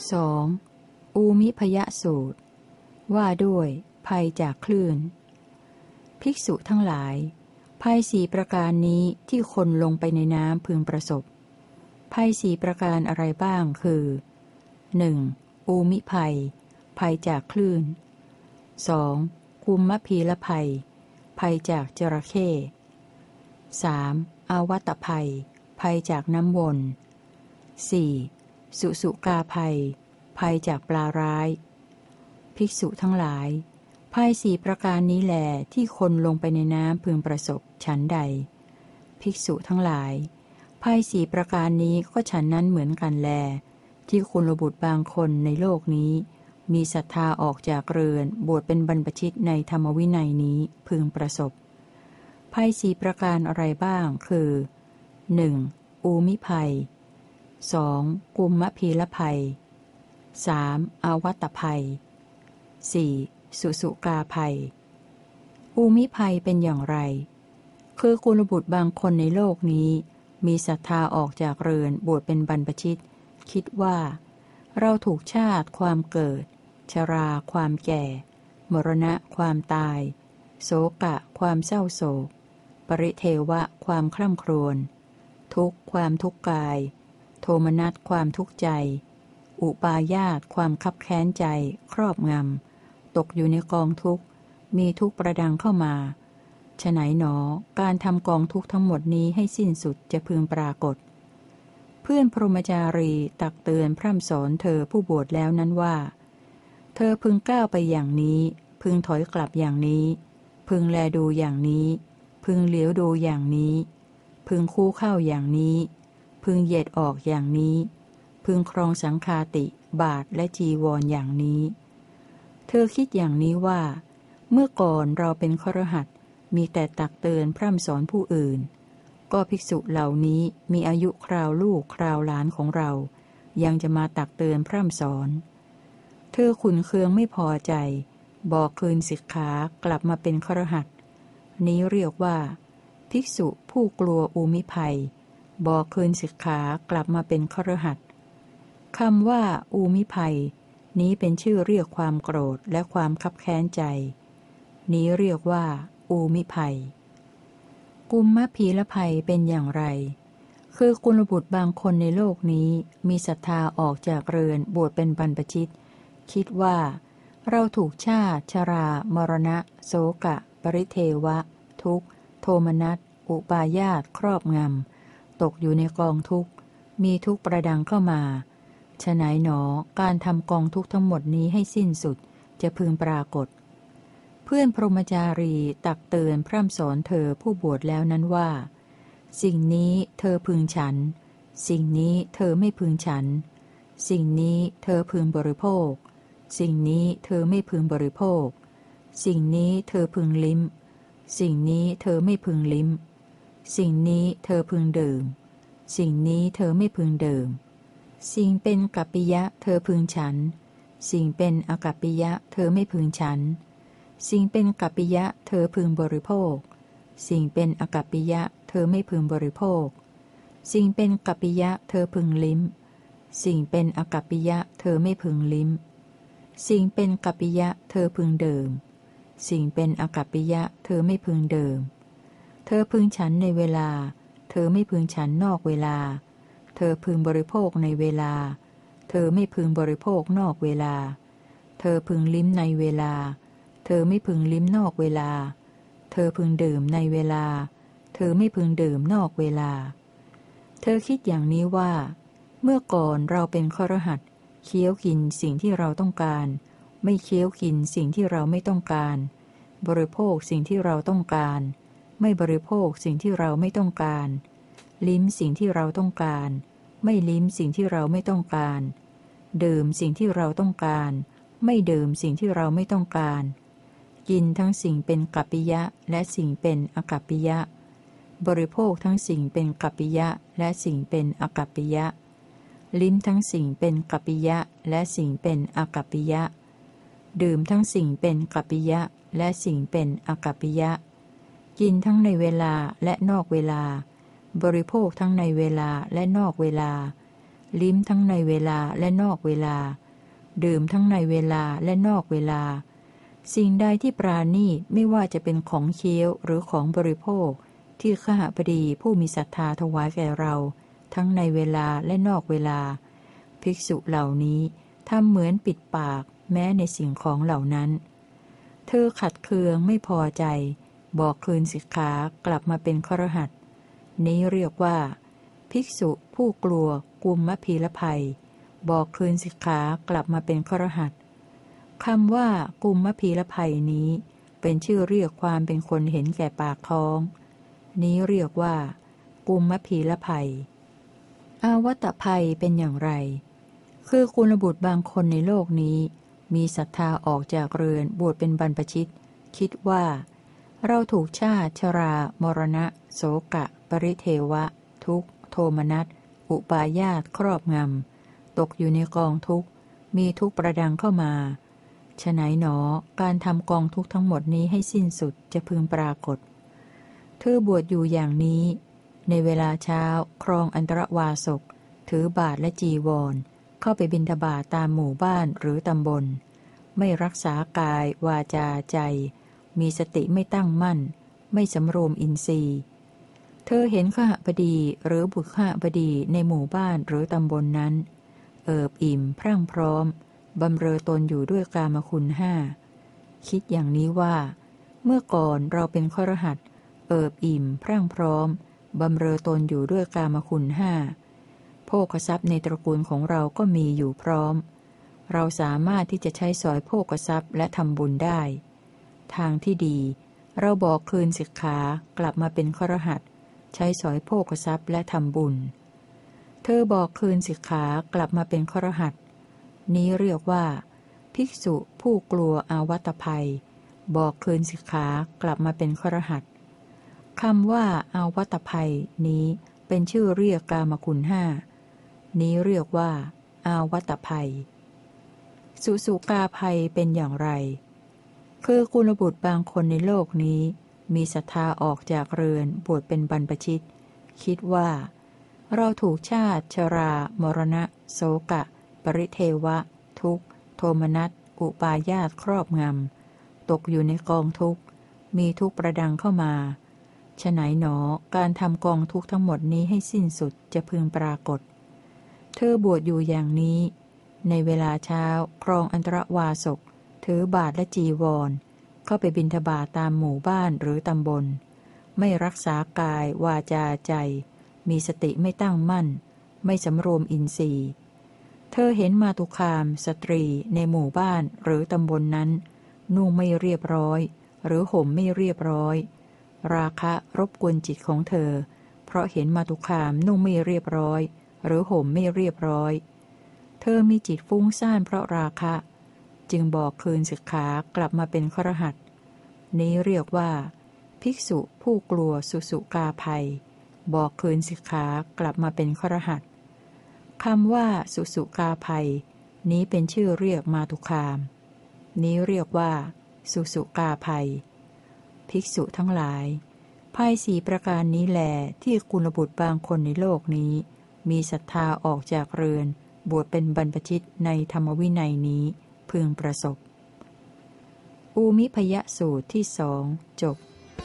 2. อูมิพยสูตรว่าด้วยภัยจากคลื่นภิกษุทั้งหลายภัยสี่ประการนี้ที่คนลงไปในน้ำพึงประสบภัยสี่ประการอะไรบ้างคือ 1. อูมิภัยภัยจากคลื่น 2. กุมมพีละภัยภัยจากจระเข้ 3. อาวัตภัยภัยจากน้ำวน 4. สุสุกาภัยภัยจากปลาร้ายภิกษุทั้งหลายภัยสี่ประการนี้แลที่คนลงไปในน้ำพึงประสบฉันใดภิกษุทั้งหลายภัยสี่ประการนี้ก็ฉันนั้นเหมือนกันแลที่คุณบุตรบางคนในโลกนี้มีศรัทธาออกจากเรือนบวชเป็นบรรพชิตในธรรมวินัยนี้พึงประสบภัยสี่ประการอะไรบ้างคือ 1. อูมิภัย 2. กุมมพีละภัย 3. อาวัตภัย 4. สุสุกาภัยอูมิภัยเป็นอย่างไรคือกุลบุตรบางคนในโลกนี้มีศรัทธาออกจากเรือนบวชเป็นบรรพชิตคิดว่าเราถูกชาติความเกิดชราความแก่มรณะความตายโศกะความเศร้าโศกปริเทวะความคร่ำครวญทุกข์ความทุกข์กายโทมนัสความทุกข์ใจอุปาญาตความคับแค้นใจครอบงำตกอยู่ในกองทุกข์มีทุกข์ประดังเข้ามาฉะไหนหนอการทำกองทุกข์ทั้งหมดนี้ให้สิ้นสุดจะพึงปรากฏเพื่อนพรหมจารีตักเตือนพร่ำสอนเธอผู้บวชแล้วนั้นว่าเธอพึงก้าวไปอย่างนี้พึงถอยกลับอย่างนี้พึงแลดูอย่างนี้พึงเหลียวดูอย่างนี้พึงคู่เข้าอย่างนี้พึงเหยียดออกอย่างนี้พึงครองสังฆาติบาทและจีวรอย่างนี้เธอคิดอย่างนี้ว่าเมื่อก่อนเราเป็นคฤหัสถ์มีแต่ตักเตือนพร่ำสอนผู้อื่นก็ภิกษุเหล่านี้มีอายุคราวลูกคราวหลานของเรายังจะมาตักเตือนพร่ำสอนเธอขุนเคืองไม่พอใจบอกคืนสิกขากลับมาเป็นคฤหัสถ์นี้เรียกว่าภิกษุผู้กลัวอูมิภัยบอกคืนสิกขากลับมาเป็นคฤหัสถ์คำว่าอูมิภัยนี้เป็นชื่อเรียกความโกรธและความคับแค้นใจนี้เรียกว่าอูมิภัยกุมมพีละภัยเป็นอย่างไรคือกุลบุตรบางคนในโลกนี้มีศรัทธาออกจากเรือนบวชเป็นบรรพชิตคิดว่าเราถูกชาติชรามรณะโศกะปริเทวะทุกข์โทมนัสอุปาญาตครอบงำตกอยู่ในกองทุกข์มีทุกข์ประดังเข้ามาฉะไหนหนอการทำกองทุกข์ทั้งหมดนี้ให้สิ้นสุดจะพึงปรากฏเพื่อนพรหมจารีตักเตือนพร่ำสอนเธอผู้บวชแล้วนั้นว่าสิ่งนี้เธอพึงฉันสิ่งนี้เธอไม่พึงฉันสิ่งนี้เธอพึงบริโภคสิ่งนี้เธอไม่พึงบริโภคสิ่งนี้เธอพึงลิ้มสิ่งนี้เธอไม่พึงลิ้มสิ่งนี้เธอพึงดื่มสิ่งนี้เธอไม่พึงดื่มสิ่งเป็นกัปปิยะเธอพึงฉันสิ่งเป็นอกัปปิยะเธอไม่พึงฉันสิ่งเป็นกัปปิยะเธอพึงบริโภคสิ่งเป็นอกัปปิยะเธอไม่พึงบริโภคสิ่งเป็นกัปปิยะเธอพึงลิ้มสิ่งเป็นอกัปปิยะเธอไม่พึงลิ้มสิ่งเป็นกัปปิยะเธอพึงดื่มสิ่งเป็นอกัปปิยะเธอไม่พึงดื่มเธอพึงฉันในเวลาเธอไม่พึงฉันนอกเวลาเธอพึงบริโภคในเวลาเธอไม่พึงบริโภคนอกเวลาเธอพึงลิ้มในเวลาเธอไม่พึงลิ้มนอกเวลาเธอพึงดื่มในเวลาเธอไม่พึงดื่มนอกเวลาเธอคิดอย่างนี้ว่าเมื่อก่อนเราเป็นคฤหัสถ์เคี้ยวกินสิ่งที่เราต้องการไม่เคี้ยวกินสิ่งที่เราไม่ต้องการบริโภคสิ่งที่เราต้องการไม่บริโภคสิ่งที่เราไม่ต้องการลิ้มสิ่งที่เราต้องการไม่ลิ้มสิ่งที่เราไม่ต้องการดื่มสิ่งที่เราต้องการไม่ดื่มสิ่งที่เราไม่ต้องการกินทั้งสิ่งเป็นกัปปิยะและสิ่งเป็นอกัปปิยะบริโภคทั้งสิ่งเป็นกัปปิยะและสิ่งเป็นอกัปปิยะลิ้มทั้งสิ่งเป็นกัปปิยะและสิ่งเป็นอกัปปิยะดื่มทั้งสิ่งเป็นกัปปิยะและสิ่งเป็นอกัปปิยะกินทั้งในเวลาและนอกเวลาบริโภคทั้งในเวลาและนอกเวลาลิ้มทั้งในเวลาและนอกเวลาดื่มทั้งในเวลาและนอกเวลาสิ่งใดที่ปราณีตไม่ว่าจะเป็นของเคี้ยวหรือของบริโภคที่ขหบดีผู้มีศรัทธาถวายแก่เราทั้งในเวลาและนอกเวลาภิกษุเหล่านี้ทำเหมือนปิดปากแม้ในสิ่งของเหล่านั้นเธอขัดเคืองไม่พอใจบอกคืนสิกขากลับมาเป็นคฤหัสถ์นี้เรียกว่าภิกษุผู้กลัวกุมมพีลภัยบอกคืนสิกขากลับมาเป็นคฤหัสถ์คำว่ากุมมพีลภัยนี้เป็นชื่อเรียกความเป็นคนเห็นแก่ปากท้องนี้เรียกว่ากุมมพีลภัยอาวัตภัยเป็นอย่างไรคือกุลบุตรบางคนในโลกนี้มีศรัทธาออกจากเรือนบวชเป็นบรรพชิตคิดว่าเราถูกชาติชรามรณะโศกะปริเทวะทุกข์โทมนัสอุปาญาตครอบงำตกอยู่ในกองทุกข์มีทุกข์ประดังเข้ามาฉะไหนหนอการทำกองทุกข์ทั้งหมดนี้ให้สิ้นสุดจะพึงปรากฏเธอบวชอยู่อย่างนี้ในเวลาเช้าครองอันตรวาสกถือบาทและจีวรเข้าไปบิณฑบาตตามหมู่บ้านหรือตำบลไม่รักษากายวาจาใจมีสติไม่ตั้งมั่นไม่สำรวมอินทรีย์เธอเห็นขหบดีหรือบุตรขหบดีในหมู่บ้านหรือตำบลนั้นเอิบอิ่มพรั่งพร้อมบำเรอตนอยู่ด้วยกามคุณห้าคิดอย่างนี้ว่าเมื่อก่อนเราเป็นคฤหัสถ์เอิบอิ่มพรั่งพร้อมบำเรอตนอยู่ด้วยกามคุณห้าโภคทรัพย์ในตระกูลของเราก็มีอยู่พร้อมเราสามารถที่จะใช้สอยโภคทรัพย์และทำบุญได้ทางที่ดีเราบอกคืนสิกขากลับมาเป็นคฤหัสถ์ใช้สอยโภคทรัพย์และทำบุญเธอบอกคืนสิกขากลับมาเป็นคฤหัสถ์นี้เรียกว่าภิกษุผู้กลัวอาวัตภัยบอกคืนสิกขากลับมาเป็นคฤหัสถ์คำว่าอาวัตภัยนี้เป็นชื่อเรียกกามคุณห้านี้เรียกว่าอาวัตภัยสุสุกาภัยเป็นอย่างไรคือกุลบุตรบางคนในโลกนี้มีศรัทธาออกจากเรือนบวชเป็นบรรพชิตคิดว่าเราถูกชาติชรามรณะโศกะปริเทวะทุกข์โทมนัสอุปาญาตครอบงำตกอยู่ในกองทุกข์มีทุกข์ประดังเข้ามาฉะไหนหนอการทำกองทุกข์ทั้งหมดนี้ให้สิ้นสุดจะพึงปรากฏเธอบวชอยู่อย่างนี้ในเวลาเช้าครองอันตรวาสกถือบาทและจีวรเข้าไปบิณฑบาตตามหมู่บ้านหรือตำบลไม่รักษากายวาจาใจมีสติไม่ตั้งมั่นไม่สำรวมอินทรีย์เธอเห็นมาตุคามสตรีในหมู่บ้านหรือตำบลนั้นนุ่งไม่เรียบร้อยหรือห่มไม่เรียบร้อยราคะรบกวนจิตของเธอเพราะเห็นมาตุคามนุ่งไม่เรียบร้อยหรือห่มไม่เรียบร้อยเธอมีจิตฟุ้งซ่านเพราะราคะจึงบอกคืนสิกขากลับมาเป็นคฤหัสถ์นี้เรียกว่าภิกษุผู้กลัวสุสุกาภัยบอกคืนสิกขากลับมาเป็นคฤหัสถ์คำว่าสุสุกาภัยนี้เป็นชื่อเรียกมาตุคามนี้เรียกว่าสุสุกาภัยภิกษุทั้งหลายภัยสี่ประการนี้แลที่กุลบุตรบางคนในโลกนี้มีศรัทธาออกจากเรือนบวชเป็นบรรพชิตในธรรมวินัยนี้พึงประสบอูมิพยสูตรที่สองจบ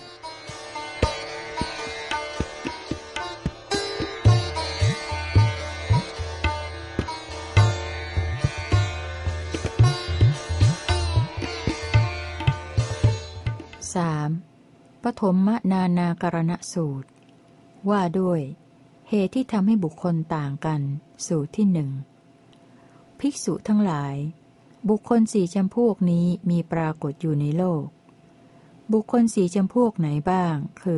3. ปฐมนานาการณสูตรว่าด้วยเหตุที่ทำให้บุคคลต่างกันสูตรที่หนึ่งภิกษุทั้งหลายบุคคลสี่จำพวกนี้มีปรากฏอยู่ในโลกบุคคลสี่จำพวกไหนบ้างคือ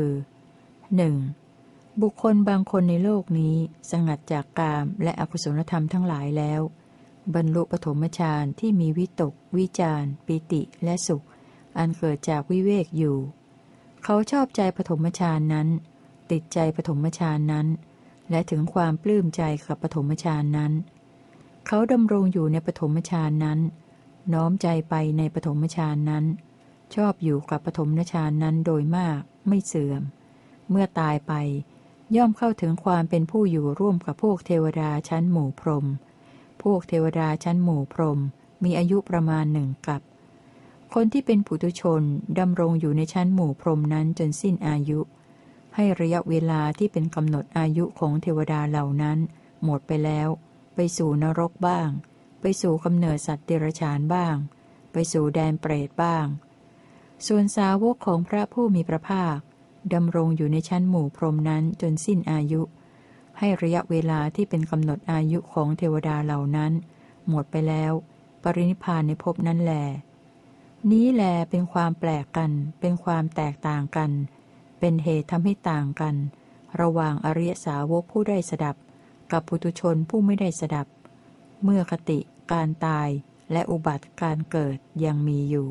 1. บุคคลบางคนในโลกนี้สงัดจากกามและอกุศลธรรมทั้งหลายแล้วบรรลุปฐมฌานที่มีวิตกวิจารปิติและสุขอันเกิดจากวิเวกอยู่เขาชอบใจปฐมฌานนั้นติดใจปฐมฌานนั้นและถึงความปลื้มใจกับปฐมฌานนั้นเขาดำรงอยู่ในปฐมฌานนั้นน้อมใจไปในปฐมฌานนั้นชอบอยู่กับปฐมฌานนั้นโดยมากไม่เสื่อมเมื่อตายไปย่อมเข้าถึงความเป็นผู้อยู่ร่วมกับพวกเทวดาชั้นหมู่พรหมพวกเทวดาชั้นหมู่พรหมมีอายุประมาณหนึ่งกับคนที่เป็นปุถุชนดำรงอยู่ในชั้นหมู่พรหมนั้นจนสิ้นอายุ ให้ระยะเวลาที่เป็นกำหนดอายุของเทวดาเหล่านั้นหมดไปแล้วไปสู่นรกบ้างไปสู่กำเนิดสัตว์เดรัจฉานบ้างไปสู่แดนเปรตบ้างส่วนสาวกของพระผู้มีพระภาคดำรงอยู่ในชั้นหมู่พรหมนั้นจนสิ้นอายุให้ระยะเวลาที่เป็นกำหนดอายุของเทวดาเหล่านั้นหมดไปแล้วปรินิพพานในภพนั้นแลนี้แลเป็นความแปลกกันเป็นความแตกต่างกันเป็นเหตุทำให้ต่างกันระหว่างอริยสาวกผู้ได้สดับกับปุถุชนผู้ไม่ได้สดับเมื่อคติการตายและอุบัติการเกิดยังมีอยู่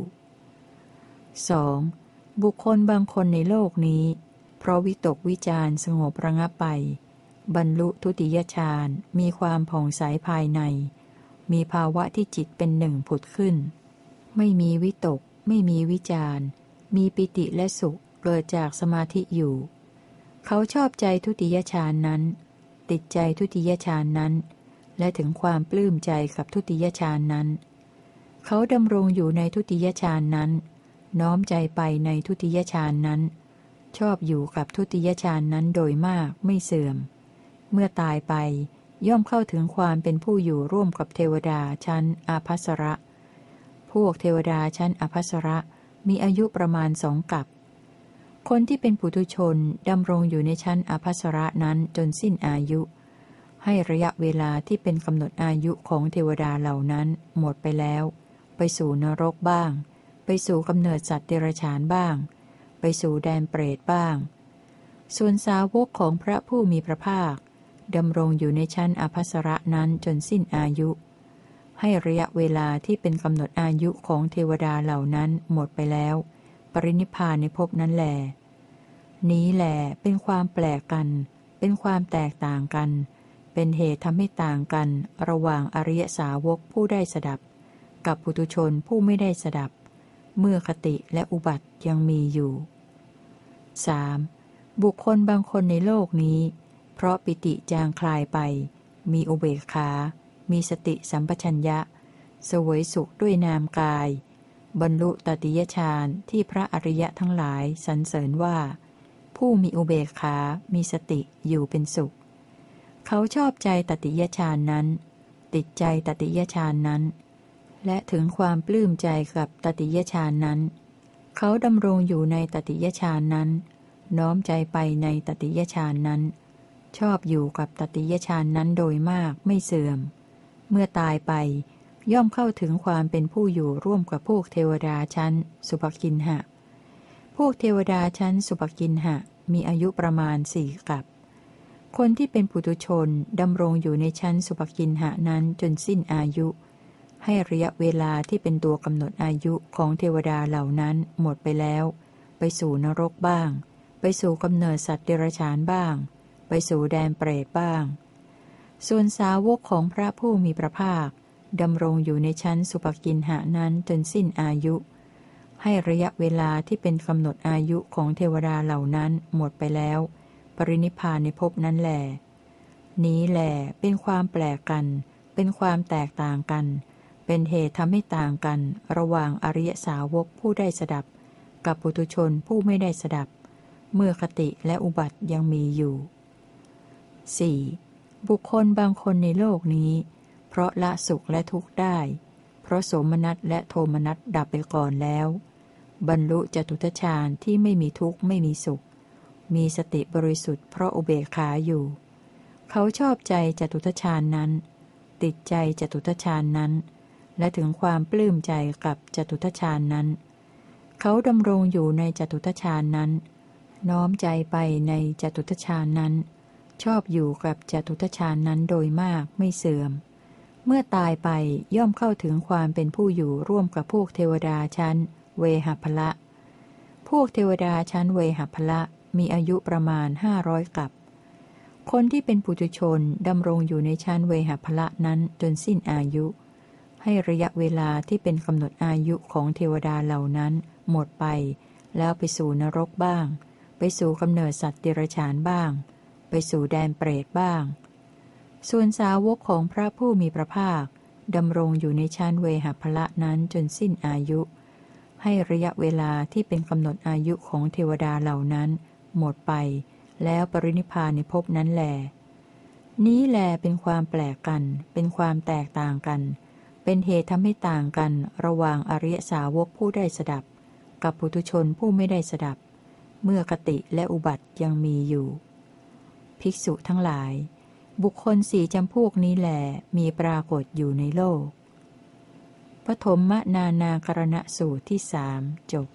2. บุคคลบางคนในโลกนี้เพราะวิตกวิจารสงบระงับไปบรรลุทุติยฌานมีความผ่องใสภายในมีภาวะที่จิตเป็นหนึ่งผุดขึ้นไม่มีวิตกไม่มีวิจารมีปิติและสุขเกิดจากสมาธิอยู่เขาชอบใจทุติยฌานนั้นติดใจทุติยฌานนั้นและถึงความปลื้มใจกับทุติยฌานนั้นเขาดำรงอยู่ในทุติยฌานนั้นน้อมใจไปในทุติยฌานนั้นชอบอยู่กับทุติยฌานนั้นโดยมากไม่เสื่อมเมื่อตายไปย่อมเข้าถึงความเป็นผู้อยู่ร่วมกับเทวดาชั้นอาภัสระพวกเทวดาชั้นอาภัสระมีอายุประมาณ2 กัปคนที่เป็นปุถุชนดำรงอยู่ในชั้นอาภัสระนั้นจนสิ้นอายุให้ระยะเวลาที่เป็นกำหนดอายุของเทวดาเหล่านั้นหมดไปแล้วไปสู่นรกบ้างไปสู่กำเนิดสัตว์เดรัจฉานบ้างไปสู่แดนเปรตบ้างส่วนสาวกของพระผู้มีพระภาคดำรงอยู่ในชั้นอาภัสระนั้นจนสิ้นอายุให้ระยะเวลาที่เป็นกำหนดอายุของเทวดาเหล่านั้นหมดไปแล้วปรินิพพานในภพนั้นแลนี้แลเป็นความแปลกกันเป็นความแตกต่างกันเป็นเหตุทำให้ต่างกันระหว่างอริยสาวกผู้ได้สดับกับปุถุชนผู้ไม่ได้สดับเมื่อคติและอุบัติยังมีอยู่ 3. บุคคลบางคนในโลกนี้เพราะปิติจางคลายไปมีอุเบกขามีสติสัมปชัญญะเสวยสุขด้วยนามกายบรรลุตติยฌานที่พระอริยะทั้งหลายสรรเสริญว่าผู้มีอุเบกขามีสติอยู่เป็นสุขเขาชอบใจตติยฌานนั้นติดใจตติยฌานนั้นและถึงความปลื้มใจกับตติยฌานนั้นเขาดำรงอยู่ในตติยฌานนั้นน้อมใจไปในตติยฌานนั้นชอบอยู่กับตติยฌานนั้นโดยมากไม่เสื่อมเมื่อตายไปย่อมเข้าถึงความเป็นผู้อยู่ร่วมกับพวกเทวดาชั้นสุภกินหะพวกเทวดาชั้นสุภกินหะมีอายุประมาณ4 กัปคนที่เป็นปุถุชนดำรงอยู่ในชั้นสุภกินหะนั้นจนสิ้นอายุให้ระยะเวลาที่เป็นตัวกำหนดอายุของเทวดาเหล่านั้นหมดไปแล้วไปสู่นรกบ้างไปสู่กำเนิดสัตว์เดรัจฉานบ้างไปสู่แดนเปรตบ้างส่วนสาวกของพระผู้มีพระภาคดำรงอยู่ในชั้นสุภกินหะนั้นจนสิ้นอายุให้ระยะเวลาที่เป็นกำหนดอายุของเทวดาเหล่านั้นหมดไปแล้วปรินิพพานในภพนั้นแลนี้แลเป็นความแปลกกันเป็นความแตกต่างกันเป็นเหตุทำให้ต่างกันระหว่างอริยสาวกผู้ได้สดับกับปุถุชนผู้ไม่ได้สดับเมื่อคติและอุบัติยังมีอยู่ 4. บุคคลบางคนในโลกนี้เพราะละสุขและทุกข์ได้เพราะโสมนัสและโทมนัสดับไปก่อนแล้วบรรลุจตุตฌานที่ไม่มีทุกข์ไม่มีสุขมีสติบริสุทธิ์เพราะอุเบกขาอยู่เขาชอบใจจตุตฌานนั้นติดใจจตุตฌานนั้นและถึงความปลื้มใจกับจตุตฌานนั้นเขาดำรงอยู่ในจตุตฌานนั้นน้อมใจไปในจตุตฌานนั้นชอบอยู่กับจตุตฌานนั้นโดยมากไม่เสื่อมเมื่อตายไปย่อมเข้าถึงความเป็นผู้อยู่ร่วมกับพวกเทวดาชั้นเวหพละพวกเทวดาชั้นเวหพละมีอายุประมาณ500 กัปคนที่เป็นปุถุชนดำรงอยู่ในชั้นเวหพละนั้นจนสิ้นอายุให้ระยะเวลาที่เป็นกำหนดอายุของเทวดาเหล่านั้นหมดไปแล้วไปสู่นรกบ้างไปสู่กำเนิดสัตว์เดรัจฉานบ้างไปสู่แดนเปรตบ้างส่วนสาวกของพระผู้มีพระภาคดำรงอยู่ในชั้นเวหภละนั้นจนสิ้นอายุให้ระยะเวลาที่เป็นกำหนดอายุของเทวดาเหล่านั้นหมดไปแล้วปรินิพพานในภพนั้นแลนี้แลเป็นความแปลกกันเป็นความแตกต่างกันเป็นเหตุทำให้ต่างกันระหว่างอริยสาวกผู้ได้สดับกับปุถุชนผู้ไม่ได้สดับเมื่อคติและอุบัติยังมีอยู่ภิกษุทั้งหลายบุคคลสี่จำพวกนี้แหลมีปรากฏอยู่ในโลกปฐมนานากรณสูตรที่สามจบ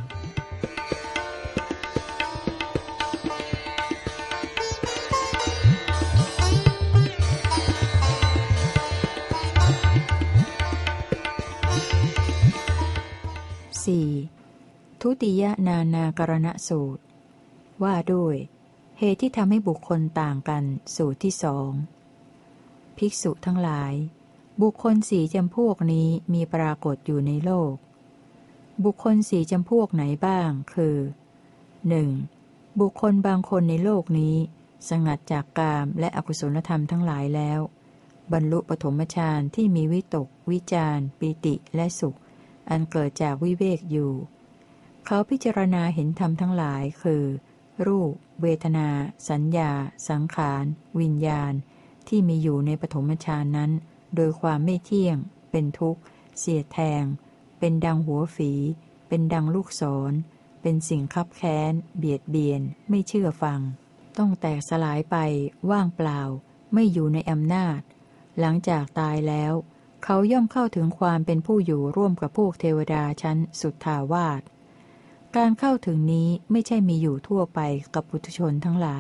ทุติยนานากรณสูตรว่าด้วยเหตุที่ทำให้บุคคลต่างกันสูตรที่สองภิกษุทั้งหลายบุคคลสี่จำพวกนี้มีปรากฏอยู่ในโลกบุคคลสี่จำพวกไหนบ้างคือ 1. บุคคลบางคนในโลกนี้สงัดจากกามและอกุศลธรรมทั้งหลายแล้วบรรลุปฐมฌานที่มีวิตกวิจารปิติและสุขอันเกิดจากวิเวกอยู่เขาพิจารณาเห็นธรรมทั้งหลายคือรูปเวทนาสัญญาสังขารวิญญาณที่มีอยู่ในปฐมฌานนั้นโดยความไม่เที่ยงเป็นทุกข์เสียดแทงเป็นดังหัวฝีเป็นดังลูกศรเป็นสิ่งคับแค้นเบียดเบียนไม่เชื่อฟังต้องแตกสลายไปว่างเปล่าไม่อยู่ในอำนาจหลังจากตายแล้วเขาย่อมเข้าถึงความเป็นผู้อยู่ร่วมกับพวกเทวดาชั้นสุทธาวาสการเข้าถึงนี้ไม่ใช่มีอยู่ทั่วไปกับปุถุชนทั้งหลาย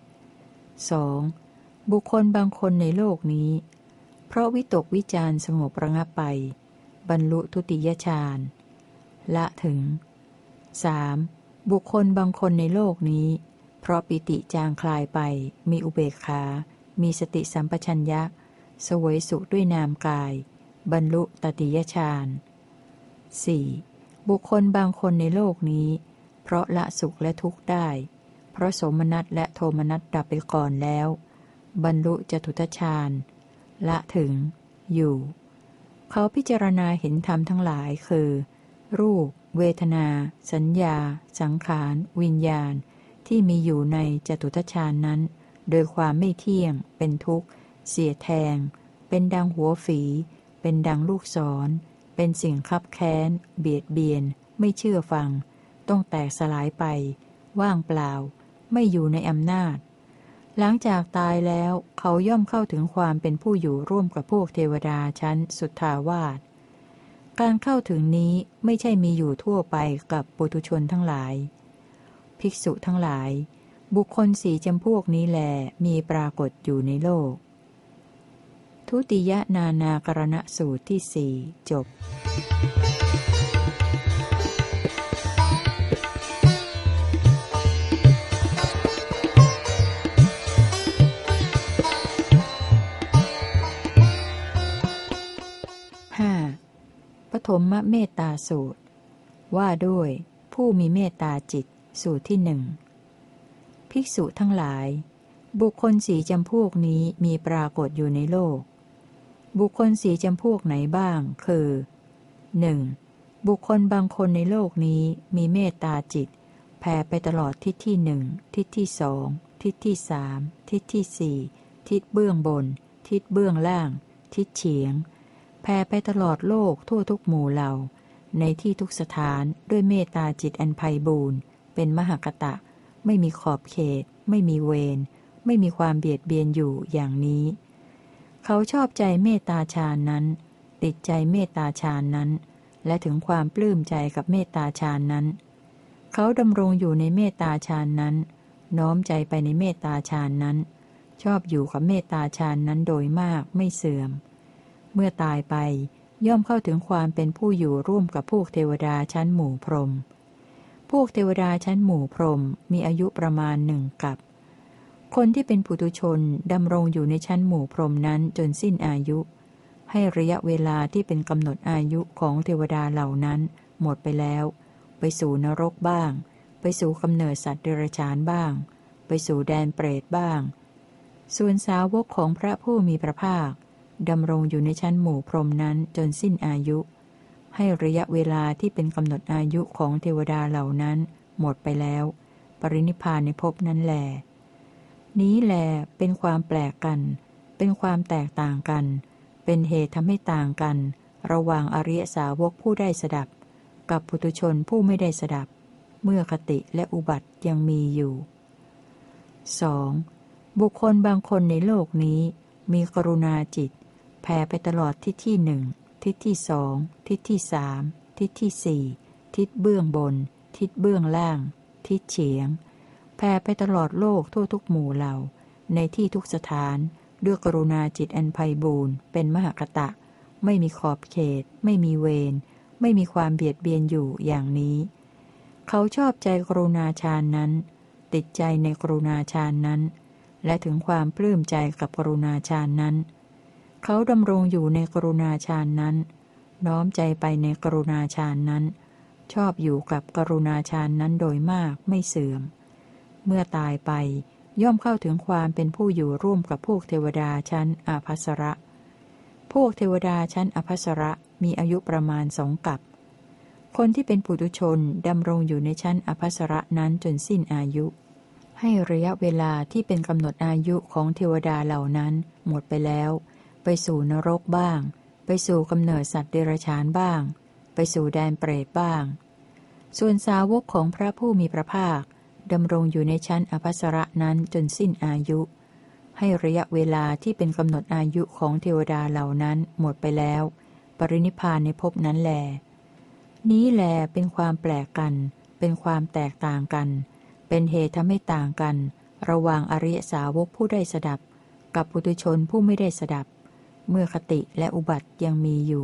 2. บุคคลบางคนในโลกนี้เพราะวิตกวิจารสงบระงับไปบรรลุทุติยฌานละถึง 3. บุคคลบางคนในโลกนี้เพราะปิติจางคลายไปมีอุเบกขามีสติสัมปชัญญะเสวยสุขด้วยนามกายบรรลุตติยฌาน 4. บุคคลบางคนในโลกนี้เพราะละสุขและทุกข์ได้เพราะโสมนัสและโทมนัสดับไปก่อนแล้วบรรลุจตุตฌานละถึงอยู่เขาพิจารณาเห็นธรรมทั้งหลายคือรูปเวทนาสัญญาสังขารวิญญาณที่มีอยู่ในจตุตฌานนั้นโดยความไม่เที่ยงเป็นทุกข์เสียแทงเป็นดังหัวฝีเป็นดังลูกศรเป็นสิ่งคับแค้นเบียดเบียนไม่เชื่อฟังต้องแตกสลายไปว่างเปล่าไม่อยู่ในอำนาจหลังจากตายแล้วเขาย่อมเข้าถึงความเป็นผู้อยู่ร่วมกับพวกเทวดาชั้นสุทธาวาสการเข้าถึงนี้ไม่ใช่มีอยู่ทั่วไปกับปุถุชนทั้งหลายภิกษุทั้งหลายบุคคลสี่จำพวกนี้แลมีปรากฏอยู่ในโลกทุติยนานากรณสูตรที่สี่จบปฐมเมตตาสูตรว่าด้วยผู้มีเมตตาจิตสูตรที่หนึ่งภิกษุทั้งหลายบุคคลสี่จำพวกนี้มีปรากฏอยู่ในโลกบุคคลสี่จำพวกไหนบ้างคือ 1. บุคคลบางคนในโลกนี้มีเมตตาจิตแผ่ไปตลอดทิศที่หนึ่งทิศที่สองทิศที่สามทิศที่สี่ทิศเบื้องบนทิศเบื้องล่างทิศเฉียงแผ่ไปตลอดโลกทั่วทุกหมู่เหล่าในที่ทุกสถานด้วยเมตตาจิตอันไพบูรณ์เป็นมหกตะไม่มีขอบเขตไม่มีเวรไม่มีความเบียดเบียนอยู่อย่างนี้เขาชอบใจเมตตาฌานนั้นติดใจเมตตาฌานนั้นและถึงความปลื้มใจกับเมตตาฌานนั้นเขาดำรงอยู่ในเมตตาฌานนั้นน้อมใจไปในเมตตาฌานนั้นชอบอยู่กับเมตตาฌานนั้นโดยมากไม่เสื่อมเมื่อตายไปย่อมเข้าถึงความเป็นผู้อยู่ร่วมกับพวกเทวดาชั้นหมู่พรหมพวกเทวดาชั้นหมู่พรหมมีอายุประมาณหนึ่งกับคนที่เป็นปุถุชนดำรงอยู่ในชั้นหมู่พรหมนั้นจนสิ้นอายุให้ระยะเวลาที่เป็นกำหนดอายุของเทวดาเหล่านั้นหมดไปแล้วไปสู่นรกบ้างไปสู่กำเนิดสัตว์เดรัจฉานบ้างไปไปสู่แดนเปรตบ้างส่วนสาวกของพระผู้มีพระภาคดำรงอยู่ในชั้นหมู่พรหมนั้นจนสิ้นอายุให้ระยะเวลาที่เป็นกำหนดอายุของเทวดาเหล่านั้นหมดไปแล้วปรินิพพานในภพนั้นแลนี้แลเป็นความแปลกกันเป็นความแตกต่างกันเป็นเหตุทำให้ต่างกันระหว่างอริยสาวกผู้ได้สดับกับปุถุชนผู้ไม่ได้สดับเมื่อคติและอุบัติยังมีอยู่ 2. บุคคลบางคนในโลกนี้มีกรุณาจิตแผ่ไปตลอดทิศที่หนึ่งทิศที่สองทิศที่สามทิศที่สี่ทิศเบื้องบนทิศเบื้องล่างทิศเฉียงแผ่ไปตลอดโลกทั่วทุกหมู่เหล่าในที่ทุกสถานด้วยกรุณาจิตอันไพบูรณ์เป็นมหกตะไม่มีขอบเขตไม่มีเวรไม่มีความเบียดเบียนอยู่อย่างนี้เขาชอบใจกรุณาฌานนั้นติดใจในกรุณาฌานนั้นและถึงความปลื้มใจกับกรุณาฌานนั้นเขาดำรงอยู่ในกรุณาฌานนั้นน้อมใจไปในกรุณาฌานนั้นชอบอยู่กับกรุณาฌานนั้นโดยมากไม่เสื่อมเมื่อตายไปย่อมเข้าถึงความเป็นผู้อยู่ร่วมกับพวกเทวดาชั้นอาภัสระพวกเทวดาชั้นอภัสระมีอายุประมาณ2 กัปคนที่เป็นปุถุชนดำรงอยู่ในชั้นอภัสระนั้นจนสิ้นอายุให้ระยะเวลาที่เป็นกำหนดอายุของเทวดาเหล่านั้นหมดไปแล้วไปสู่นรกบ้างไปสู่กำเนิดสัตว์เดรัจฉานบ้างไปสู่แดนเปรตบ้างส่วนสาวกของพระผู้มีพระภาคดำรงอยู่ในชั้นอภัสระนั้นจนสิ้นอายุให้ระยะเวลาที่เป็นกำหนดอายุของเทวดาเหล่านั้นหมดไปแล้วปรินิพพานในภพนั้นแลนี้แลเป็นความแปลกกันเป็นความแตกต่างกันเป็นเหตุทำให้ต่างกันระหว่างอริยสาวกผู้ได้สดับกับปุถุชนผู้ไม่ได้สดับเมื่อคติและอุบัติยังมีอยู่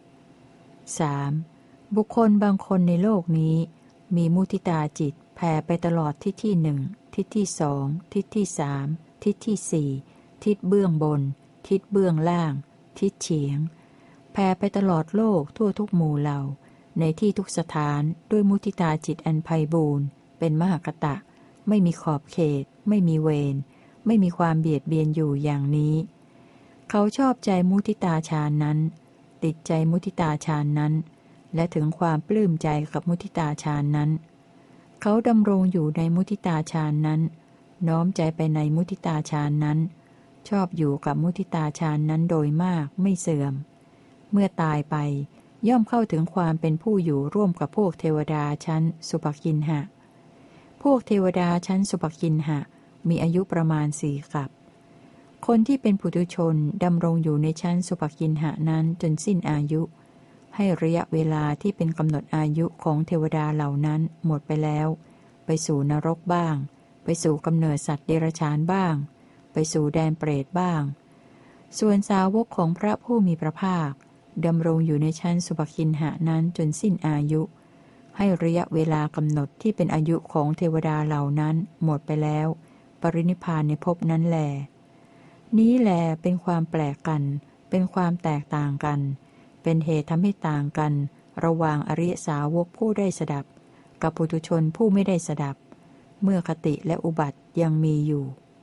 3. บุคคลบางคนในโลกนี้มีมุทิตาจิตแผ่ไปตลอดทิศที่หนึ่งทิศที่สองทิศที่สามทิศที่สี่ทิศเบื้องบนทิศเบื้องล่างทิศเฉียงแผ่ไปตลอดโลกทั่วทุกหมู่เหล่าในที่ทุกสถานด้วยมุทิตาจิตอันไพบูรณ์เป็นมหกตะไม่มีขอบเขตไม่มีเวรไม่มีความเบียดเบียนอยู่อย่างนี้เขาชอบใจมุทิตาฌานนั้นติดใจมุทิตาฌานนั้นและถึงความปลื้มใจกับมุทิตาฌานนั้นเขาดำรงอยู่ในมุทิตาฌานนั้นน้อมใจไปในมุทิตาฌานนั้นชอบอยู่กับมุทิตาฌานนั้นโดยมากไม่เสื่อมเมื่อตายไปย่อมเข้าถึงความเป็นผู้อยู่ร่วมกับพวกเทวดาชั้นสุปกินหะพวกเทวดาชั้นสุปกินหะมีอายุประมาณ4 กัปคนที่เป็นปุถุชนดำรงอยู่ในชั้นสุปกินหะนั้นจนสิ้นอายุให้ระยะเวลาที่เป็นกำหนดอายุของเทวดาเหล่านั้นหมดไปแล้วไปสู่นรกบ้างไปสู่กำเนิดสัตว์เดรัจฉานบ้างไปสู่แดนเปรตบ้างส่วนสาวกของพระผู้มีพระภาคดำรงอยู่ในชั้นสุปกินหะนั้นจนสิ้นอายุให้ระยะเวลากำหนดที่เป็นอายุของเทวดาเหล่านั้นหมดไปแล้วปรินิพพานในภพนั้นแลนี้แลเป็นความแปลกกันเป็นความแตกต่างกันเป็นเหตุทำให้ต่างกันระหว่างอริยสาวกผู้ได้สดับกับปุถุชนผู้ไม่ได้สดับเมื่อคติและอุบัติยังมีอยู่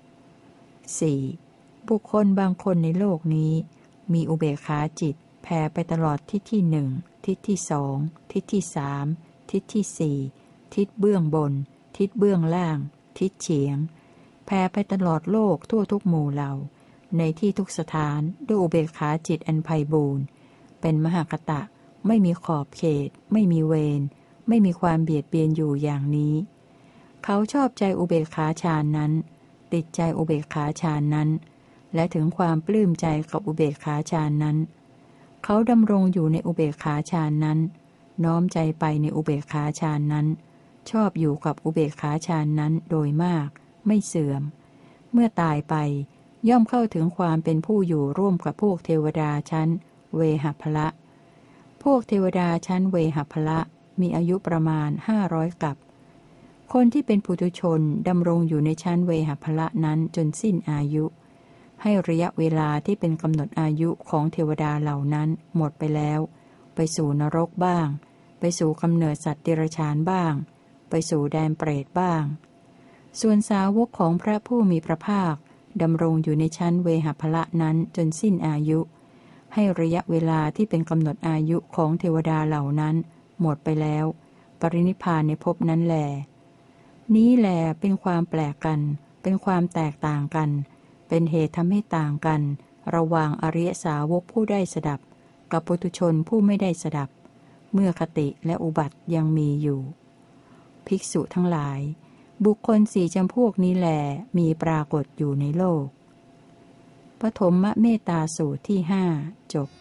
4. บุคคลบางคนในโลกนี้มีอุเบกขาจิตแผ่ไปตลอดทิศที่หนึ่งทิศที่สองทิศที่สามทิศที่สี่ทิศเบื้องบนทิศเบื้องล่างทิศเฉียงแผ่ไปตลอดโลกทั่วทุกหมู่เหล่าในที่ทุกสถานด้วยอุเบกขาจิตอันไพบูรณ์เป็นมหากตะไม่มีขอบเขตไม่มีเวรไม่มีความเบียดเบียนอยู่อย่างนี้เขาชอบใจอุเบกขาฌานนั้นติดใจอุเบกขาฌานนั้นและถึงความปลื้มใจกับอุเบกขาฌานนั้นเขาดำรงอยู่ในอุเบกขาฌานนั้นน้อมใจไปในอุเบกขาฌานนั้นชอบอยู่กับอุเบกขาฌานนั้นโดยมากไม่เสื่อมเมื่อตายไปย่อมเข้าถึงความเป็นผู้อยู่ร่วมกับพวกเทวดาชั้นเวหพละพวกเทวดาชั้นเวหพละมีอายุประมาณ500 กัปคนที่เป็นปุถุชนดำรงอยู่ในชั้นเวหพละนั้นจนสิ้นอายุให้ระยะเวลาที่เป็นกำหนดอายุของเทวดาเหล่านั้นหมดไปแล้วไปสู่นรกบ้างไปสู่กำเนิดสัตว์เดรัจฉานบ้างไปสู่แดนเปรตบ้างส่วนสาวกของพระผู้มีพระภาคดำรงอยู่ในชั้นเวหภละนั้นจนสิ้นอายุให้ระยะเวลาที่เป็นกำหนดอายุของเทวดาเหล่านั้นหมดไปแล้วปรินิพพานในภพนั้นแลนี้แลเป็นความแปลกกันเป็นความแตกต่างกันเป็นเหตุทำให้ต่างกันระหว่างอริยสาวกผู้ได้สดับกับปุถุชนผู้ไม่ได้สดับเมื่อคติและอุบัติยังมีอยู่ภิกษุทั้งหลายบุคคลสี่จำพวกนี้แลมีปรากฏอยู่ในโลกปฐมเมตตาสูตรที่ห้าจบ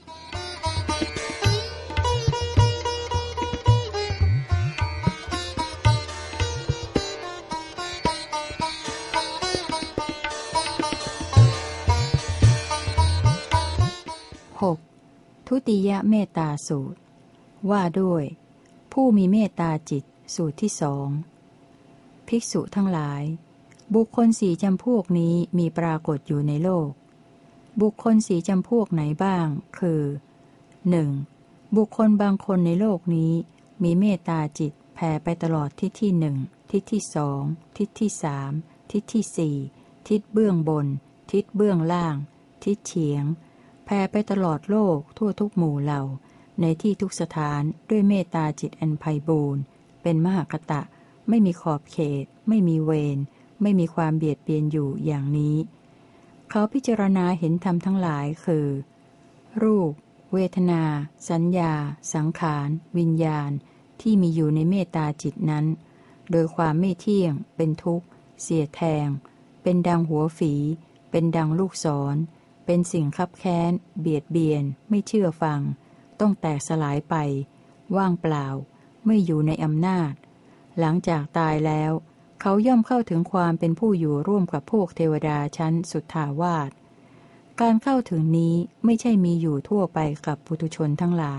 6. ทุติยเมตตาสูตรว่าด้วยผู้มีเมตตาจิตสูตรที่สองภิกษุทั้งหลายบุคคลสี่จำพวกนี้มีปรากฏอยู่ในโลกบุคคลสี่จำพวกไหนบ้างคือ 1. บุคคลบางคนในโลกนี้มีเมตตาจิตแผ่ไปตลอดทิศที่หนึ่งทิศที่สองทิศที่สามทิศที่สี่ทิศเบื้องบนทิศเบื้องล่างทิศเฉียงแผ่ไปตลอดโลกทั่วทุกหมู่เหล่าในที่ทุกสถานด้วยเมตตาจิตอันไพบูรณ์เป็นมหคตะไม่มีขอบเขตไม่มีเวรไม่มีความเบียดเบียนอยู่อย่างนี้เขาพิจารณาเห็นธรรมทั้งหลายคือรูปเวทนาสัญญาสังขารวิญญาณที่มีอยู่ในเมตตาจิตนั้นโดยความไม่เที่ยงเป็นทุกข์เสียแทงเป็นดังหัวฝีเป็นดังลูกศรเป็นสิ่งคับแค้นเบียดเบียนไม่เชื่อฟังต้องแตกสลายไปว่างเปล่าไม่อยู่ในอำนาจหลังจากตายแล้วเขาย่อมเข้าถึงความเป็นผู้อยู่ร่วมกับพวกเทวดาชั้นสุทธาวาสการเข้าถึงนี้ไม่ใช่มีอยู่ทั่วไปกับปุถุชนทั้งหลาย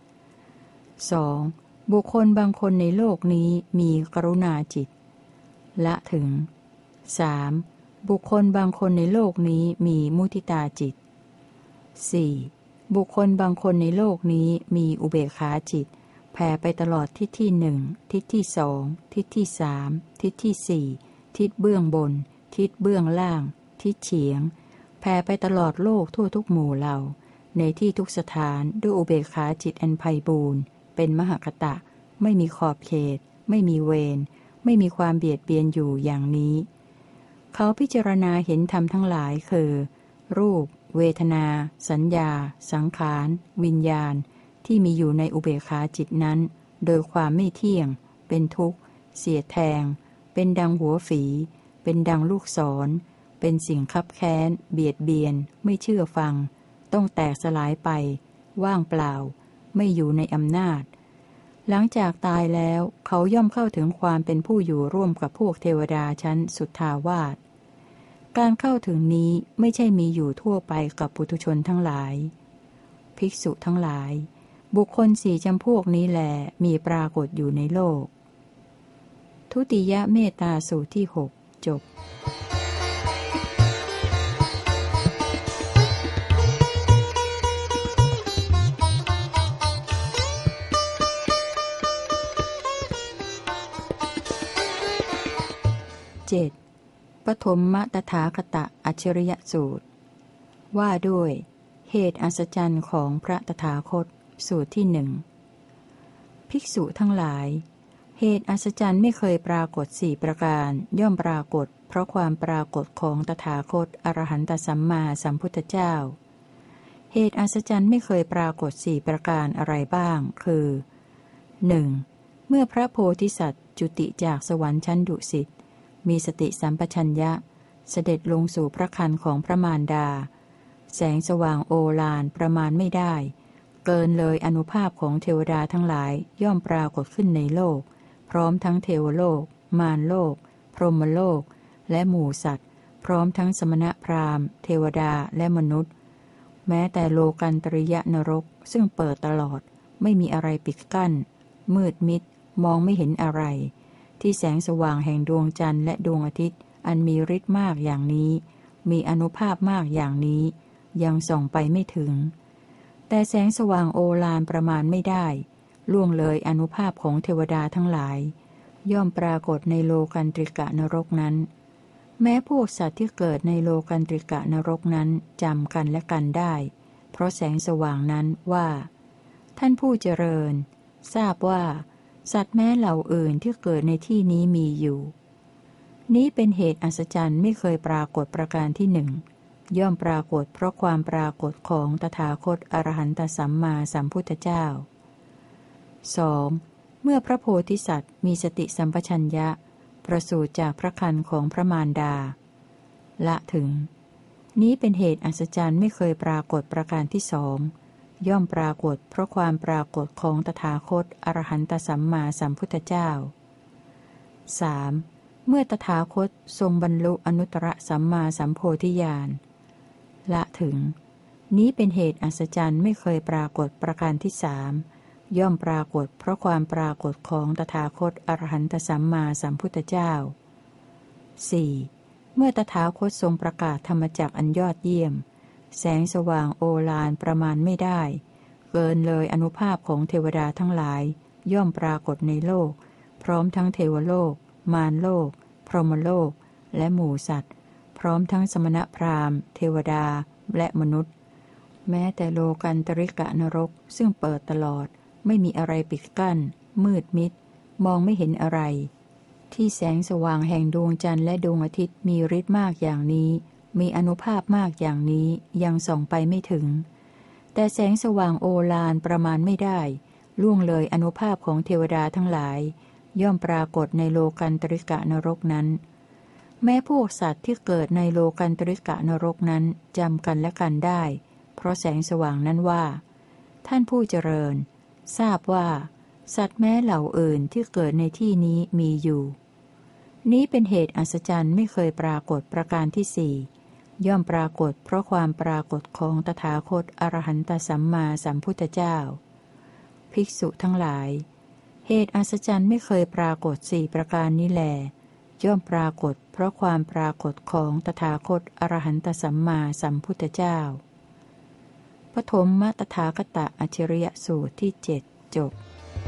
2. บุคคลบางคนในโลกนี้มีกรุณาจิตละถึง 3. บุคคลบางคนในโลกนี้มีมุทิตาจิต 4. บุคคลบางคนในโลกนี้มีอุเบกขาจิตแผ่ไปตลอดทิศที่หนึ่งทิศที่สองทิศที่สามทิศที่สี่ทิศเบื้องบนทิศเบื้องล่างทิศเฉียงแผ่ไปตลอดโลกทั่วทุกหมู่เหล่าในที่ทุกสถานด้วยอุเบกขาจิตอันไพบูรณ์เป็นมหคตะไม่มีขอบเขตไม่มีเวรไม่มีความเบียดเบียนอยู่อย่างนี้เขาพิจารณาเห็นธรรมทั้งหลายคือรูปเวทนาสัญญาสังขารวิญญาณที่มีอยู่ในอุเบกขาจิตนั้นโดยความไม่เที่ยงเป็นทุกข์เสียแทงเป็นดังหัวฝีเป็นดังลูกศรเป็นสิ่งคับแค้นเบียดเบียนไม่เชื่อฟังต้องแตกสลายไปว่างเปล่าไม่อยู่ในอำนาจหลังจากตายแล้วเขาย่อมเข้าถึงความเป็นผู้อยู่ร่วมกับพวกเทวดาชั้นสุทธาวาสการเข้าถึงนี้ไม่ใช่มีอยู่ทั่วไปกับปุถุชนทั้งหลายภิกษุทั้งหลายบุคคลสี่จำพวกนี้แลมีปรากฏอยู่ในโลกทุติยเมตตาสูตรที่หกจบ 7. ปฐมตถาคตอัจฉริยสูตรว่าด้วยเหตุอัศจรรย์ของพระตถาคตสูตรที่หนึ่งภิกษุทั้งหลายเหตุอัศจรรย์ไม่เคยปรากฏสี่ประการย่อมปรากฏเพราะความปรากฏของตถาคตอรหันตสัมมาสัมพุทธเจ้าเหตุอัศจรรย์ไม่เคยปรากฏสี่ประการอะไรบ้างคือ 1. เมื่อพระโพธิสัตว์จุติจากสวรรค์ชั้นดุสิตมีสติสัมปชัญญะเสด็จลงสู่พระครรภ์ของพระมารดาแสงสว่างโอฬารประมาณไม่ได้เกินเลยอานุภาพของเทวดาทั้งหลายย่อมปรากฏขึ้นในโลกพร้อมทั้งเทวโลกมารโลกพรหมโลกและหมู่สัตว์พร้อมทั้งสมณพราหมณ์เทวดาและมนุษย์แม้แต่โลกันตริยนรกซึ่งเปิดตลอดไม่มีอะไรปิดกั้นมืดมิดมองไม่เห็นอะไรที่แสงสว่างแห่งดวงจันทร์และดวงอาทิตย์อันมีฤทธิ์มากอย่างนี้มีอานุภาพมากอย่างนี้ยังส่องไปไม่ถึงแต่แสงสว่างโอฬารประมาณไม่ได้ล่วงเลยอานุภาพของเทวดาทั้งหลายย่อมปรากฏในโลกันตริกะนรกนั้น แม้พวกสัตว์ที่เกิดในโลกันตริกะนรกนั้นจำกันและกันได้ เพราะแสงสว่างนั้นว่า ท่านผู้เจริญ ทราบว่า สัตว์แม้เหล่าอื่นที่เกิดในที่นี้มีอยู่ นี้เป็นเหตุอัศจรรย์ไม่เคยปรากฏประการที่หนึ่ง ย่อมปรากฏเพราะความปรากฏของตถาคตอรหันตสัมมาสัมพุทธเจ้า 2. เมื่อพระโพธิสัตว์มีสติสัมปชัญญะประสูติจากพระครรภ์ของพระมารดา ละถึง นี้เป็นเหตุอัศจรรย์ไม่เคยปรากฏประการที่สองย่อมปรากฏเพราะความปรากฏของตถาคตอรหันตสัมมาสัมพุทธเจ้า 3. เมื่อตถาคตทรงบรรลุอนุตตรสัมมาสัมโพธิญาณ ละถึง นี้เป็นเหตุอัศจรรย์ไม่เคยปรากฏประการที่สามย่อมปรากฏเพราะความปรากฏของตถาคตอรหันตสัมมาสัมพุทธเจ้า 4. เมื่อตถาคตทรงประกาศธรรมจักรอันยอดเยี่ยมแสงสว่างโอฬารประมาณไม่ได้เกินเลยอนุภาพของเทวดาทั้งหลายย่อมปรากฏในโลกพร้อมทั้งเทวโลกมารโลกพรหมโลกและหมู่สัตว์พร้อมทั้งสมณพราหมณ์เทวดาและมนุษย์แม้แต่โลกันตริกะนรกซึ่งเปิดตลอดไม่มีอะไรปิดกั้นมืดมิดมองไม่เห็นอะไรที่แสงสว่างแห่งดวงจันทร์และดวงอาทิตย์มีฤทธิ์มากอย่างนี้มีอานุภาพมากอย่างนี้ยังส่องไปไม่ถึงแต่แสงสว่างโอฬารประมาณไม่ได้ล่วงเลยอานุภาพของเทวดาทั้งหลายย่อมปรากฏในโลกันตริกะนรกนั้นแม้พวกสัตว์ที่เกิดในโลกันตริกะนรกนั้นจำกันและกันได้เพราะแสงสว่างนั้นว่า ท่านผู้เจริญทราบว่าสัตว์แม้เหล่าอื่นที่เกิดในที่นี้มีอยู่นี้เป็นเหตุอัศจรรย์ไม่เคยปรากฏประการที่สี่ย่อมปรากฏเพราะความปรากฏของตถาคตอรหันตสัมมาสัมพุทธเจ้าภิกษุทั้งหลายเหตุอัศจรรย์ไม่เคยปรากฏสี่ประการนี้แลย่อมปรากฏเพราะความปรากฏของตถาคตอรหันตสัมมาสัมพุทธเจ้าปฐมตถาคตอัจฉริยสูตรที่เจ็ดจบ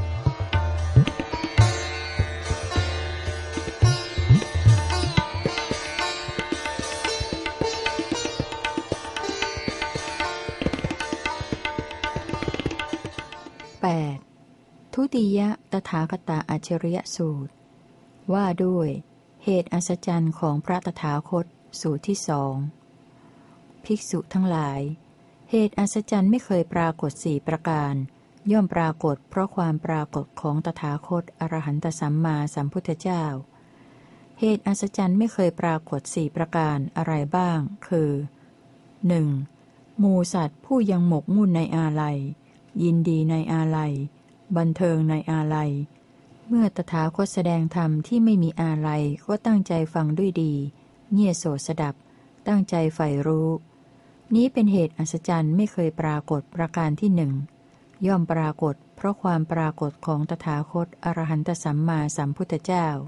8. ทุติยตถาคตอัจฉริยสูตรว่าด้วยเหตุอัศจรรย์ของพระตถาคตสูตรที่สองภิกษุทั้งหลายเหตุอัศจรรย์ไม่เคยปรากฏสี่ประการย่อมปรากฏเพราะความปรากฏของตถาคตอรหันตสัมมาสัมพุทธเจ้าเหตุอัศจรรย์ไม่เคยปรากฏสี่ประการอะไรบ้างคือ 1. หมู่สัตว์ผู้ยังหมกมุ่นในอาลัยยินดีในอาลัยบันเทิงในอาลัยเมื่อตถาคตแสดงธรรมที่ไม่มีอาลัยก็ตั้งใจฟังด้วยดีเงี่ยโสดสดับตั้งใจใฝ่รู้นี้เป็นเหตุอัศจรรย์ไม่เคยปรากฏประการที่หนึ่งย่อมปรากฏเพราะความปรากฏของตถาคตอรหันตสัมมาสัมพุทธเจ้า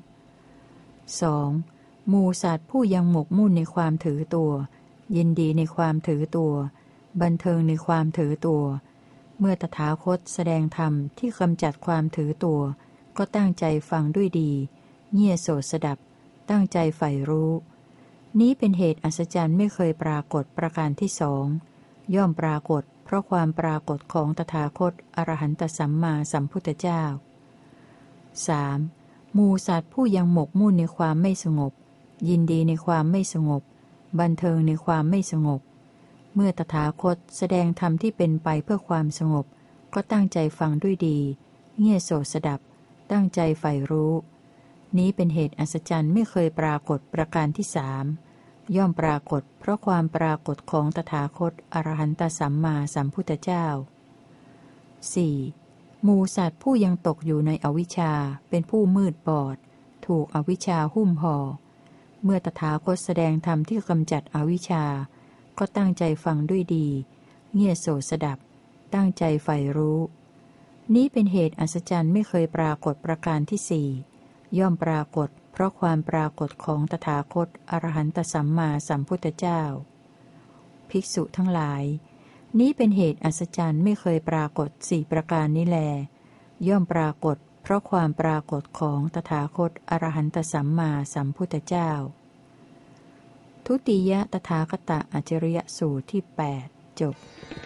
2. หมู่สัตว์ผู้ยังหมกมุ่นในความถือตัวยินดีในความถือตัวบันเทิงในความถือตัวเมื่อตถาคตแสดงธรรมที่กำจัดความถือตัวก็ตั้งใจฟังด้วยดีเงี่ยโสดสดับตั้งใจใฝ่รู้นี้เป็นเหตุอัศจรรย์ไม่เคยปรากฏประการที่สองย่อมปรากฏเพราะความปรากฏของตถาคตอรหันตสัมมาสัมพุทธเจ้า 3. หมู่สัตว์ผู้ยังหมกมุ่นในความไม่สงบยินดีในความไม่สงบบันเทิงในความไม่สงบเมื่อตถาคตแสดงธรรมที่เป็นไปเพื่อความสงบก็ตั้งใจฟังด้วยดีเงี่ยโสดสดับตั้งใจใฝ่รู้นี้เป็นเหตุอัศจรรย์ไม่เคยปรากฏประการที่สามย่อมปรากฏเพราะความปรากฏของตถาคตอรหันตสัมมาสัมพุทธเจ้า 4. หมู่สัตว์ผู้ยังตกอยู่ในอวิชชาเป็นผู้มืดบอดถูกอวิชชาหุ้มห่อเมื่อตถาคตแสดงธรรมที่กำจัดอวิชชาก็ตั้งใจฟังด้วยดีเงี่ยโสดสดับตั้งใจใฝ่รู้นี้เป็นเหตุอัศจรรย์ไม่เคยปรากฏประการที่สี่ย่อมปรากฏเพราะความปรากฏของตถาคตอรหันตสัมมาสัมพุทธเจ้าภิกษุทั้งหลายนี้เป็นเหตุอัศจรรย์ไม่เคยปรากฏสี่ประการนี้แลย่อมปรากฏเพราะความปรากฏของตถาคตอรหันตสัมมาสัมพุทธเจ้าทุติยตถาคตอัจฉริยสูตรที่8จบ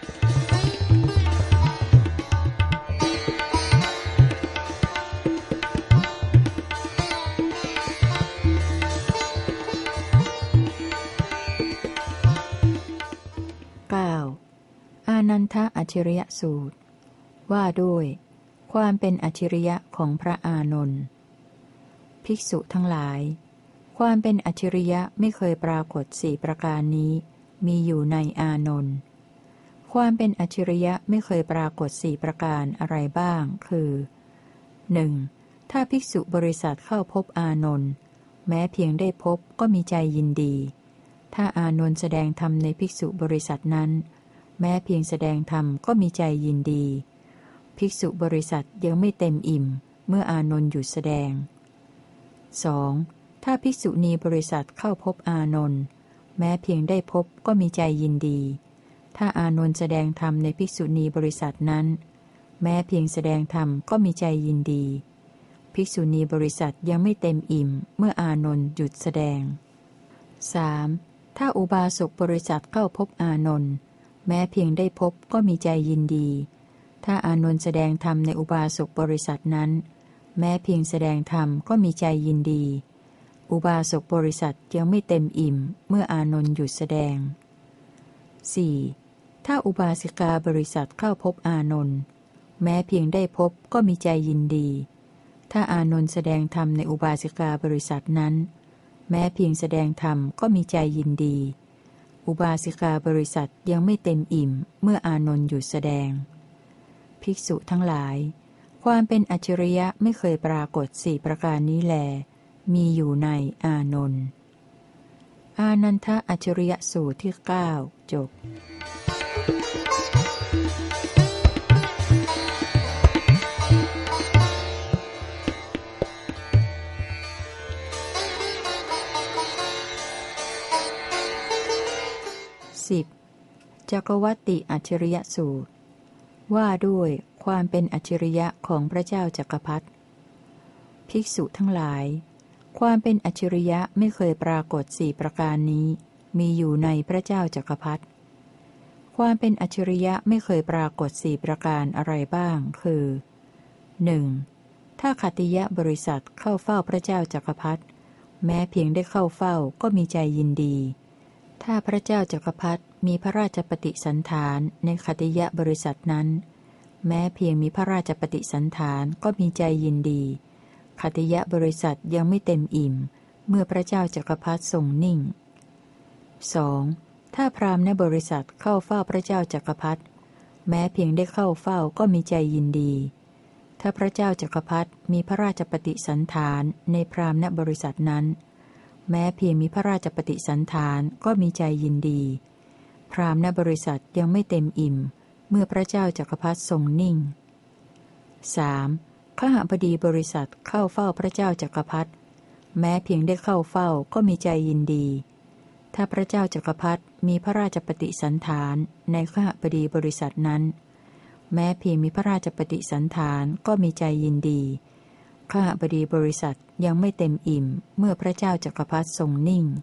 อานันทอัจฉริยสูตรว่าด้วยความเป็นอัจฉริยะของพระอานนท์ภิกษุทั้งหลายความเป็นอัจฉริยะไม่เคยปรากฏ4ประการนี้มีอยู่ในอานนท์ความเป็นอัจฉริยะไม่เคยปรากฏ4ประการอะไรบ้างคือ 1. ถ้าภิกษุบริษัทเข้าพบอานนท์แม้เพียงได้พบก็มีใจยินดีถ้าอานนท์แสดงธรรมในภิกษุบริษัทนั้นแม้เพียงแสดงธรรมก็มีใจยินดีภิกษุบริษัทยังไม่เต็มอิ่มเมื่ออานนท์หยุดแสดง 2. ถ้าภิกษุณีบริษัทเข้าพบอานนท์แม้เพียงได้พบก็มีใจยินดีถ้าอานนท์แสดงธรรมในภิกษุณีบริษัทนั้นแม้เพียงแสดงธรรมก็มีใจยินดีภิกษุณีบริษัทยังไม่เต็มอิ่มเมื่ออานนท์หยุดแสดง 3. ถ้าอุบาสกบริษัทเข้าพบอานนท์แม้เพียงได้พบก็มีใจยินดีถ้าอานนท์แสดงธรรมในอุบาสกบริษัทนั้นแม้เพียงแสดงธรรมก็มีใจยินดีอุบาสกบริษัทยังไม่เต็มอิ่มเมื่ออานนท์หยุดแสดง 4. ถ้าอุบาสิกาบริษัทเข้าพบอานนท์แม้เพียงได้พบก็มีใจยินดีถ้าอานนท์แสดงธรรมในอุบาสิกาบริษัทนั้นแม้เพียงแสดงธรรมก็มีใจยินดีอุบาสิกาบริษัทยังไม่เต็มอิ่มเมื่ออานนท์หยุดแสดงภิกษุทั้งหลายความเป็นอัจฉริยะไม่เคยปรากฏ4ประการนี้แลมีอยู่ในอานนท์อานันทอัจฉริยสูตรที่9จบ10. จักรวัตติอัจฉริยสูตรว่าด้วยความเป็นอัจฉริยะของพระเจ้าจักรพรรดิภิกษุทั้งหลายความเป็นอัจฉริยะไม่เคยปรากฏ4ประการนี้มีอยู่ในพระเจ้าจักรพรรดิความเป็นอัจฉริยะไม่เคยปรากฏ4ประการอะไรบ้างคือ 1. ถ้าขัตติยบริษัทเข้าเฝ้าพระเจ้าจักรพรรดิแม้เพียงได้เข้าเฝ้าก็มีใจยินดีถ้าพระเจ้าจักรพรรดิมีพระราชปฏิสันถานในขัตติยบริษัทนั้นแม้เพียงมีพระราชปฏิสันถานก็มีใจยินดีขัตติยบริษัทยังไม่เต็มอิ่มเมื่อพระเจ้าจักรพรรดิทรงนิ่ง 2. ถ้าพราหมณ์ในบริษัทเข้าเฝ้าพระเจ้าจักรพรรดิแม้เพียงได้เข้าเฝ้าก็มีใจยินดีถ้าพระเจ้าจักรพรรดิมีพระราชปฏิสันถานในพราหมณ์ในบริษัทนั้นแม้เพียงมีพระราชปฏิสันถานก็มีใจยินดีพราหมณ์ในบริษัทยังไม่เต็มอิ่มเมื่อพระเจ้าจักรพรรดิทรงนิ่ง 3. ขหบดีบริษัทเข้าเฝ้าพระเจ้าจักรพรรดิแม้เพียงได้เข้าเฝ้าก็มีใจยินดีถ้าพระเจ้าจักรพรรดิมีพระราชปฏิสันถานในขหบดีบริษัทนั้นแม้เพียงมีพระราชปฏิสันถานก็มีใจยินดีขหบดีบริษัทยังไม่เต็มอิ่มเมื่อพระเจ้าจักรพรรดิทรงนิ่ง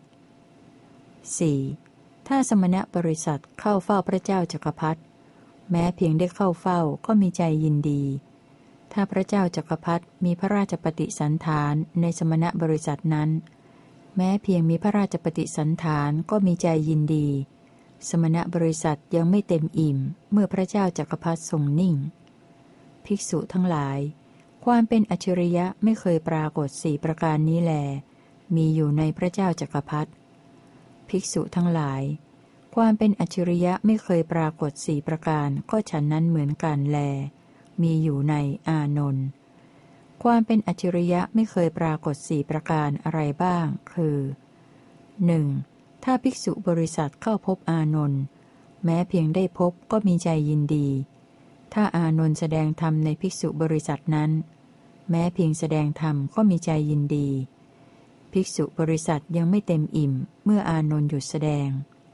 4. ถ้าสมณบริษัทเข้าเฝ้าพระเจ้าจักรพรรดิแม้เพียงได้เข้าเฝ้าก็มีใจยินดีถ้าพระเจ้าจักรพรรดิมีพระราชปฏิสันถานในสมณบริษัทนั้นแม้เพียงมีพระราชปฏิสันถานก็มีใจยินดีสมณบริษัทยังไม่เต็มอิ่มเมื่อพระเจ้าจักรพรรดิทรงนิ่งภิกษุทั้งหลายความเป็นอัจฉริยะไม่เคยปรากฏ4ประการนี้แลมีอยู่ในพระเจ้าจักรพรรดิภิกษุทั้งหลายความเป็นอัจฉริยะไม่เคยปรากฏ4ประการก็ฉันนั้นเหมือนกันแลมีอยู่ในอานนท์ความเป็นอัจฉริยะไม่เคยปรากฏ4ประการอะไรบ้างคือ 1. ถ้าภิกษุบริษัทเข้าพบอานนท์แม้เพียงได้พบก็มีใจยินดีถ้าอานนท์แสดงธรรมในภิกษุบริษัทนั้นแม้เพียงแสดงธรรมก็มีใจยินดีภิกษุบริษัทยังไม่เต็มอิ่มเมื่ออานนท์หยุดแสดง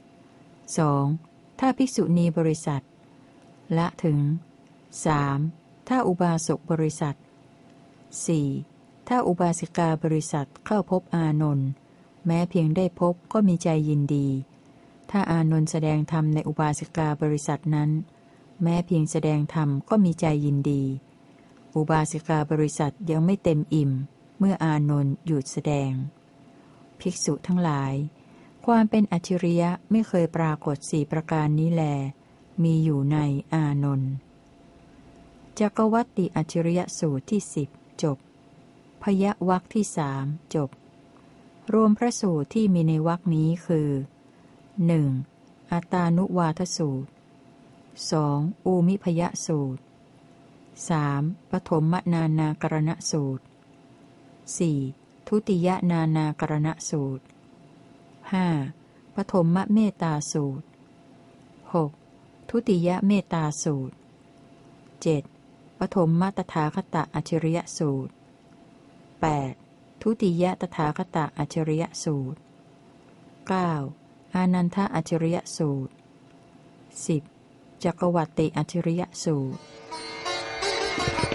2. ถ้าภิกษุณีบริษัทละถึง 3. ถ้าอุบาสกบริษัท 4. ถ้าอุบาสิกาบริษัทเข้าพบอานนท์แม้เพียงได้พบก็มีใจยินดี ถ้าอานนท์แสดงธรรมในอุบาสิกาบริษัทนั้นแม้เพียงแสดงธรรมก็มีใจยินดี อุบาสิกาบริษัทยังไม่เต็มอิ่มเมื่ออานนท์หยุดแสดงภิกษุทั้งหลายความเป็นอัจฉริยะไม่เคยปรากฏ4ประการนี้แลมีอยู่ในอานนท์จักวัตติอัจฉริยสูตรที่10จบพยวรรคที่3จบรวมพระสูตรที่มีในวรรคนี้คือ 1. อัตตานุวาทสูตร 2. อูมิพยสูตร 3. ปฐมนานากรณสูตร 4. ทุติยนานากรณสูตร 5. ปฐมเมตตาสูตร 6. ทุติยเมตตาสูตร 7. ปฐมตถาคตอัจฉริยสูตร 8. ทุติยตถาคตอัจฉริยสูตร 9. อานันทอัจฉริยสูตร 10. จักวัตติอัจฉริยสูตร